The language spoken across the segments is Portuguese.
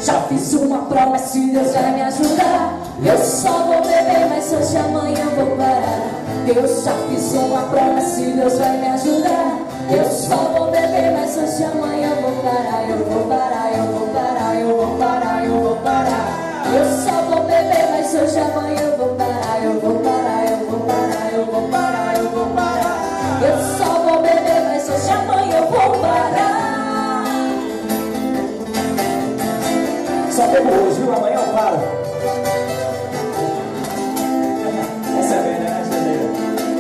Já fiz uma prova, se Deus vai me ajudar. Eu só vou beber, mas hoje amanhã eu vou parar. Eu já fiz uma prova, se Deus vai me ajudar. Eu só vou beber, mas hoje amanhã eu vou parar. Eu vou parar, eu vou parar, eu vou parar, eu vou parar. Eu só vou beber, mas hoje amanhã eu vou parar. Eu vou parar, eu vou parar, eu vou parar, eu vou parar. Eu só vou beber, mas hoje amanhã eu vou parar. Só bebo hoje, viu? Amanhã eu paro. Essa é a verdade, né?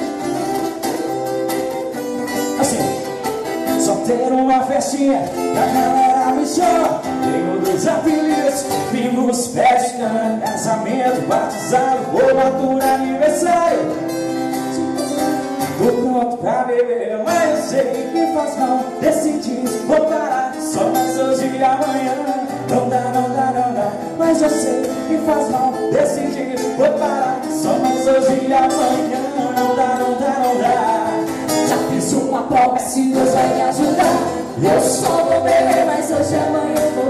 Assim, só ter uma festinha e a galera me chama. Tenho 2 apelidos, primos, festa, casamento, batizado, formatura, aniversário. Tô pronto pra beber, mas eu sei que faz mal. Decidi, vou parar, só mais hoje e amanhã. Não dá, não dá, não dá, mas eu sei que faz mal. Decidi, vou parar, só mais hoje e amanhã. Não dá, não dá, não dá. Já fiz uma prova, se Deus vai me ajudar. Eu só vou beber, mas hoje amanhã eu vou